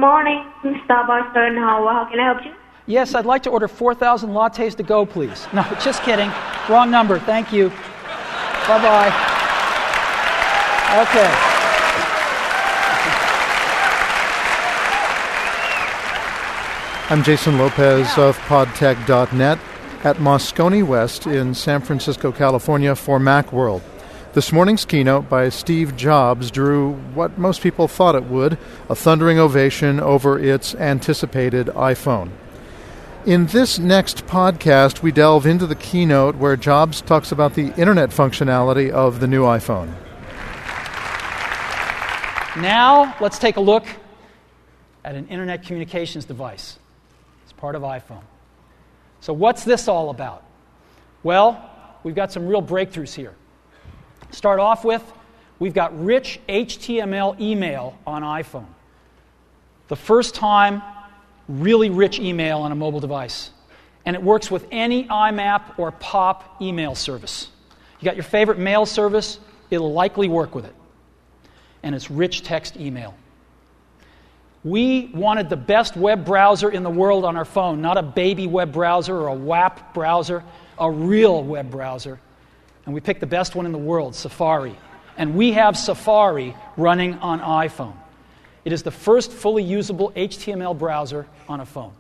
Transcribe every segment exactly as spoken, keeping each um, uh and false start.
morning, Starbucks and how, how can I help you? Yes, I'd like to order four thousand lattes to go, please. No, just kidding. Wrong number. Thank you. Bye-bye. Okay. I'm Jason Lopez of podtech dot net at Moscone West in San Francisco, California for Macworld. This morning's keynote by Steve Jobs drew what most people thought it would, a thundering ovation over its anticipated iPhone. In this next podcast, we delve into the keynote where Jobs talks about the internet functionality of the new iPhone. Now, let's take a look at an internet communications device. It's part of iPhone. So what's this all about? Well, we've got some real breakthroughs here. Start off with, we've got rich H T M L email on iPhone. The first time, really rich email on a mobile device. And it works with any I MAP or POP email service. You got your favorite mail service, it'll likely work with it. And it's rich text email. We wanted the best web browser in the world on our phone, not a baby web browser or a W A P browser, a real web browser. And we picked the best one in the world, Safari. And we have Safari running on iPhone. It is the first fully usable H T M L browser on a phone.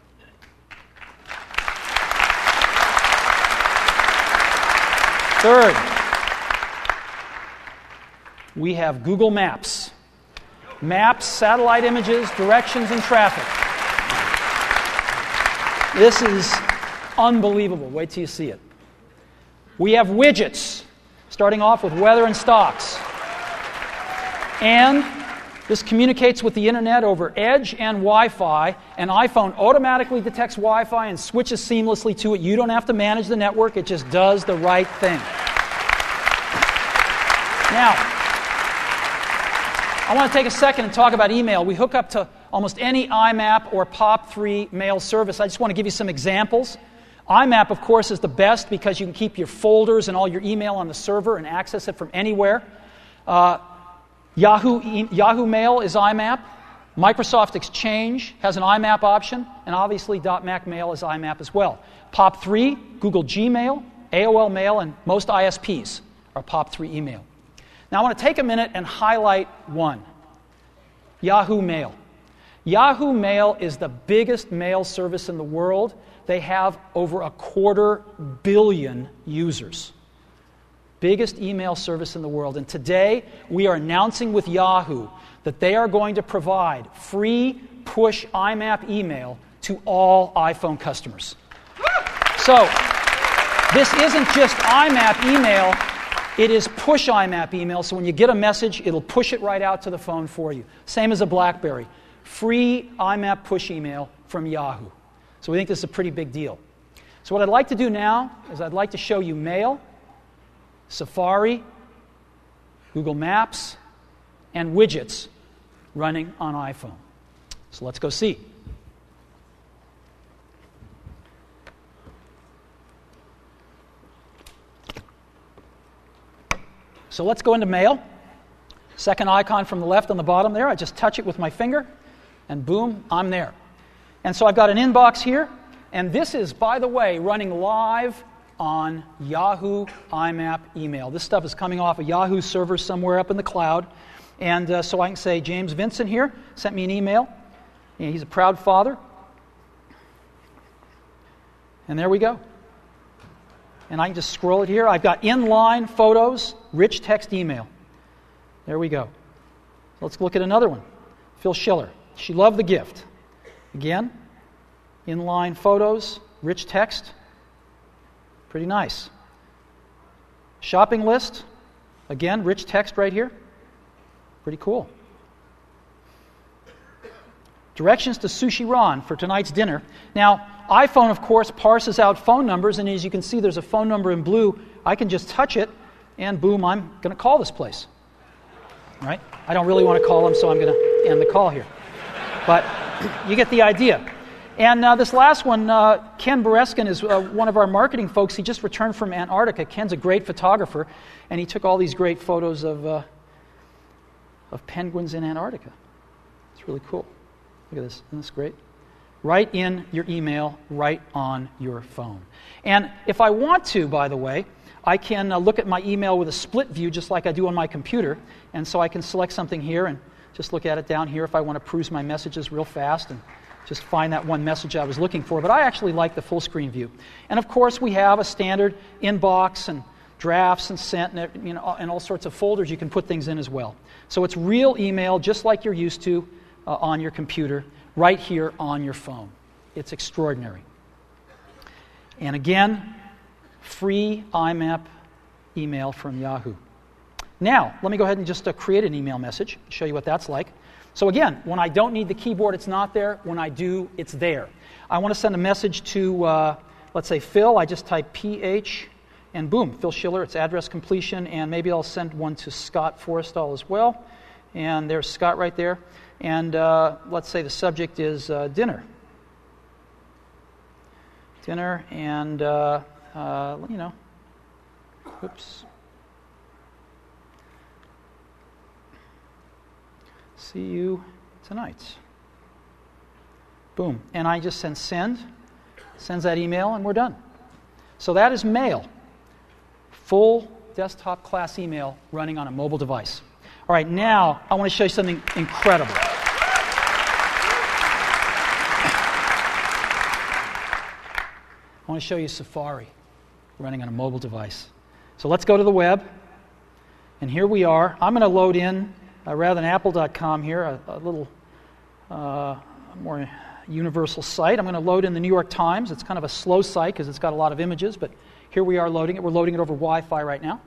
Third, we have Google Maps. Maps, satellite images, directions, and traffic. This is unbelievable. Wait till you see it. We have widgets, starting off with weather and stocks. And this communicates with the internet over Edge and Wi-Fi, and iPhone automatically detects Wi-Fi and switches seamlessly to it. You don't have to manage the network, it just does the right thing. Now, I want to take a second and talk about email. We hook up to almost any I MAP or POP three mail service. I just want to give you some examples. I MAP, of course, is the best because you can keep your folders and all your email on the server and access it from anywhere. Uh, Yahoo, e- Yahoo Mail is I MAP. Microsoft Exchange has an I MAP option. And obviously, .Mac Mail is I MAP as well. POP three, Google Gmail, A O L Mail, and most I S Ps are POP three email. Now, I want to take a minute and highlight one. Yahoo Mail. Yahoo Mail is the biggest mail service in the world. They have over a quarter billion users. Biggest email service in the world. And today, we are announcing with Yahoo that they are going to provide free push I MAP email to all iPhone customers. So, this isn't just I MAP email, it is push I MAP email. So when you get a message, it'll push it right out to the phone for you. Same as a BlackBerry. Free I MAP push email from Yahoo. So we think this is a pretty big deal. So what I'd like to do now is I'd like to show you Mail, Safari, Google Maps, and widgets running on iPhone. So let's go see. So let's go into Mail. Second icon from the left on the bottom there. I just touch it with my finger, and boom, I'm there. And so I've got an inbox here, and this is, by the way, running live on Yahoo I MAP email. This stuff is coming off a Yahoo server somewhere up in the cloud. And uh, so I can say, James Vincent here sent me an email. And he's a proud father. And there we go. And I can just scroll it here. I've got inline photos, rich text email. There we go. Let's look at another one. Phil Schiller. She loved the gift. Again, inline photos, rich text. Pretty nice. Shopping list. Again, rich text right here. Pretty cool. Directions to Sushi Ron for tonight's dinner. Now, iPhone, of course, parses out phone numbers, and as you can see, there's a phone number in blue. I can just touch it, and boom, I'm going to call this place. All right? I don't really want to call them, so I'm going to end the call here. But you get the idea. And uh, this last one, uh, Ken Bereskin is uh, one of our marketing folks. He just returned from Antarctica. Ken's a great photographer, and he took all these great photos of uh, of penguins in Antarctica. It's really cool. Look at this. Isn't this great? Right in your email, right on your phone. And if I want to, by the way, I can uh, look at my email with a split view just like I do on my computer. And so I can select something here and just look at it down here if I want to peruse my messages real fast and just find that one message I was looking for. But I actually like the full screen view. And of course, we have a standard inbox and drafts and sent and, you know, and all sorts of folders you can put things in as well. So it's real email just like you're used to uh, on your computer, right here on your phone. It's extraordinary. And again, free I MAP email from Yahoo. Now, let me go ahead and just uh, create an email message, show you what that's like. So again, when I don't need the keyboard, it's not there. When I do, it's there. I want to send a message to, uh, let's say, Phil. I just type P H, and boom, Phil Schiller, it's address completion, and maybe I'll send one to Scott Forrestal as well. And there's Scott right there. And uh, let's say the subject is uh, dinner. Dinner, and, uh, uh, you know, oops. See you tonight. Boom. And I just send send, sends that email, and we're done. So that is mail. Full desktop class email running on a mobile device. All right, now I want to show you something incredible. I want to show you Safari running on a mobile device. So let's go to the web. And here we are. I'm going to load in, uh, rather than apple dot com here, a, a little uh, more universal site. I'm going to load in the New York Times. It's kind of a slow site because it's got a lot of images, but here we are loading it. We're loading it over Wi-Fi right now.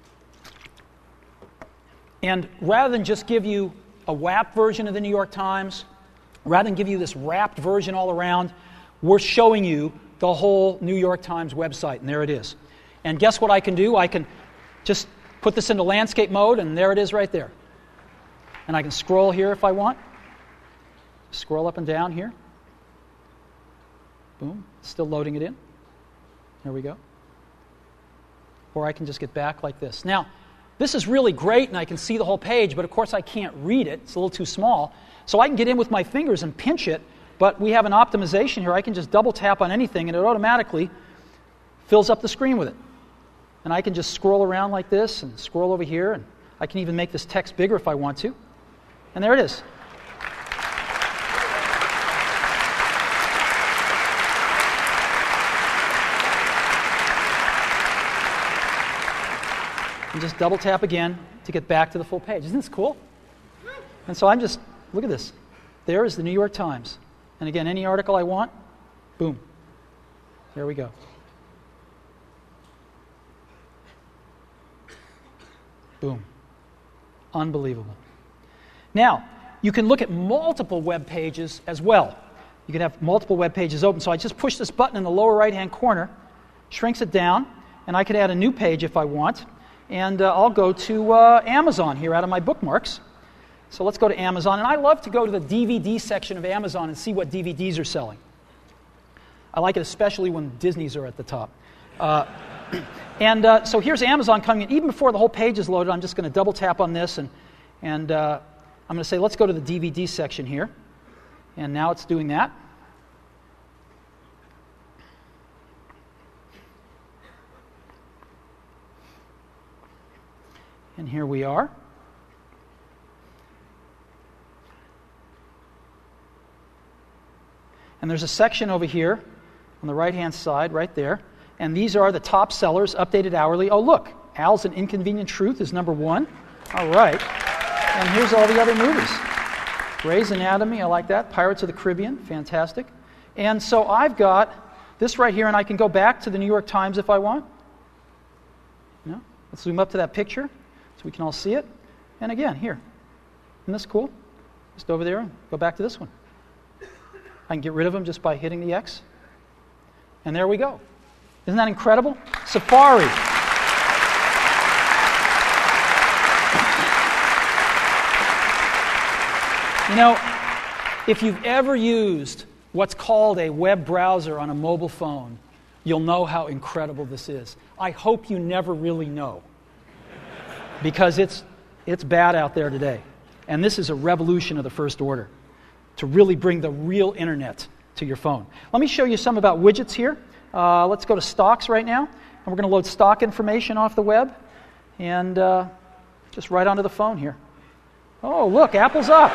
And rather than just give you a W A P version of the New York Times, rather than give you this wrapped version all around, we're showing you the whole New York Times website, and there it is. And guess what I can do? I can just put this into landscape mode, and there it is right there. And I can scroll here if I want. Scroll up and down here. Boom. Still loading it in. There we go. Or I can just get back like this. Now, this is really great, and I can see the whole page, but of course I can't read it. It's a little too small. So I can get in with my fingers and pinch it, but we have an optimization here. I can just double tap on anything, and it automatically fills up the screen with it. And I can just scroll around like this and scroll over here, and I can even make this text bigger if I want to. And there it is. And just double tap again to get back to the full page. Isn't this cool? And so I'm just, look at this. There is the New York Times. And again, any article I want, boom. There we go. Boom. Unbelievable. Now, you can look at multiple web pages as well. You can have multiple web pages open. So I just push this button in the lower right-hand corner, shrinks it down, and I could add a new page if I want. And uh, I'll go to uh, Amazon here out of my bookmarks. So let's go to Amazon. And I love to go to the D V D section of Amazon and see what D V Ds are selling. I like it especially when Disney's are at the top. Uh, and uh, so here's Amazon coming in. Even before the whole page is loaded, I'm just going to double tap on this. And, and uh, I'm going to say, let's go to the D V D section here. And now it's doing that. And here we are. And there's a section over here on the right-hand side, right there. And these are the top sellers, updated hourly. Oh, look, Al's An Inconvenient Truth is number one. All right. And here's all the other movies. Grey's Anatomy, I like that. Pirates of the Caribbean, fantastic. And so I've got this right here, and I can go back to the New York Times if I want. You know, let's zoom up to that picture so we can all see it. And again, here. Isn't this cool? Just over there and go back to this one. I can get rid of them just by hitting the X. And there we go. Isn't that incredible? Safari. You know, if you've ever used what's called a web browser on a mobile phone, you'll know how incredible this is. I hope you never really know, because it's, it's bad out there today. And this is a revolution of the first order. to really bring the real internet to your phone. Let me show you some about widgets here. Uh, let's go to stocks right now, and we're going to load stock information off the web, and uh, just right onto the phone here. Oh, look, Apple's up.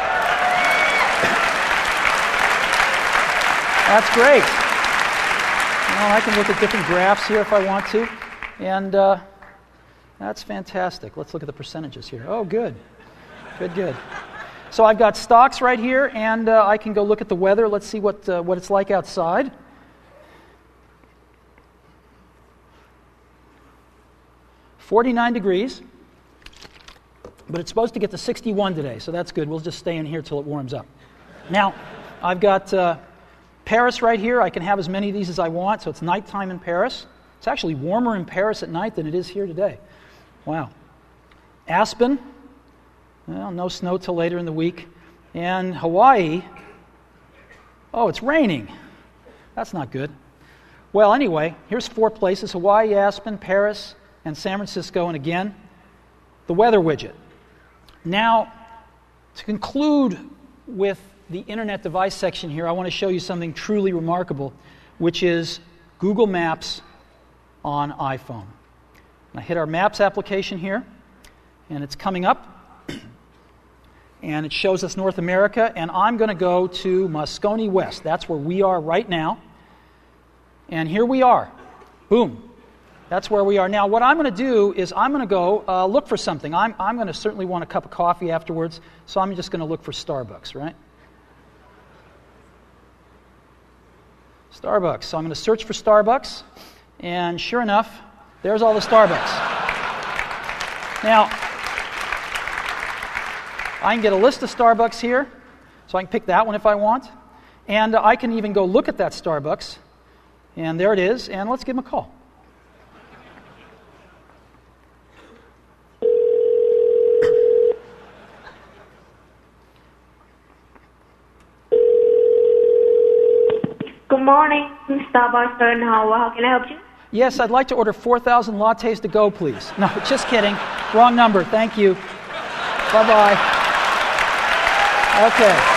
That's great. Well, I can look at different graphs here if I want to, and uh, that's fantastic. Let's look at the percentages here. Oh, good. Good, good. So I've got stocks right here, and uh, I can go look at the weather. Let's see what uh, what it's like outside. forty-nine degrees, but it's supposed to get to sixty-one today, so that's good. We'll just stay in here till it warms up. Now, I've got uh, Paris right here. I can have as many of these as I want, so it's nighttime in Paris. It's actually warmer in Paris at night than it is here today. Wow. Aspen. Well, no snow till later in the week. And Hawaii, oh, it's raining. That's not good. Well, anyway, here's four places: Hawaii, Aspen, Paris, and San Francisco. And again, the weather widget. Now, to conclude with the Internet device section here, I want to show you something truly remarkable, which is Google Maps on iPhone. I hit our Maps application here, and it's coming up. And it shows us North America, and I'm going to go to Moscone West. That's where we are right now. And here we are. Boom. That's where we are. Now, what I'm going to do is I'm going to go uh, look for something. I'm, I'm going to certainly want a cup of coffee afterwards, so I'm just going to look for Starbucks, right? Starbucks. So I'm going to search for Starbucks, and sure enough, there's all the Starbucks. Now, I can get a list of Starbucks here, so I can pick that one if I want. And uh, I can even go look at that Starbucks. And there it is, and let's give them a call. Good morning, Starbucks in Hawaii. How can I help you? Yes, I'd like to order four thousand lattes to go, please. No, just kidding. Wrong number. Thank you. Bye-bye. Okay.